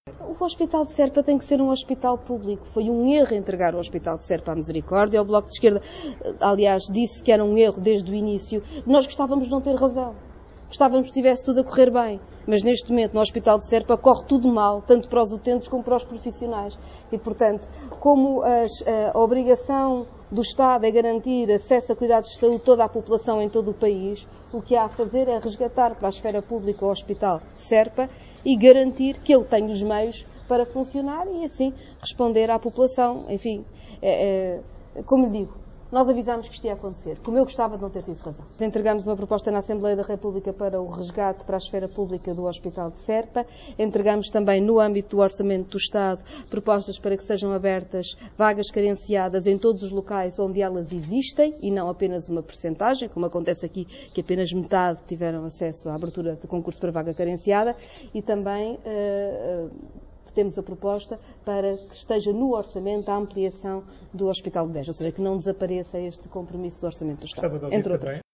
O Hospital de Serpa tem que ser um hospital público. Foi um erro entregar o Hospital de Serpa à Misericórdia. O Bloco de Esquerda, aliás, disse que era um erro desde o início. Nós gostávamos de não ter razão. Gostávamos que estivesse tudo a correr bem. Mas neste momento, no Hospital de Serpa, corre tudo mal, tanto para os utentes como para os profissionais. E, portanto, como a obrigação do Estado é garantir acesso a cuidados de saúde a toda a população em todo o país, o que há a fazer é resgatar para a esfera pública o Hospital de Serpa e garantir que ele tem os meios para funcionar e, assim, responder à população. Enfim, como lhe digo, nós avisámos que isto ia acontecer, como eu gostava de não ter tido razão. Entregamos uma proposta na Assembleia da República para o resgate para a esfera pública do Hospital de Serpa. Entregamos também, no âmbito do Orçamento do Estado, propostas para que sejam abertas vagas carenciadas em todos os locais onde elas existem e não apenas uma percentagem, como acontece aqui, que apenas metade tiveram acesso à abertura de concurso para vaga carenciada. E também temos a proposta para que esteja no orçamento a ampliação do Hospital de Beja, ou seja, que não desapareça este compromisso do Orçamento do Estado, entre outros.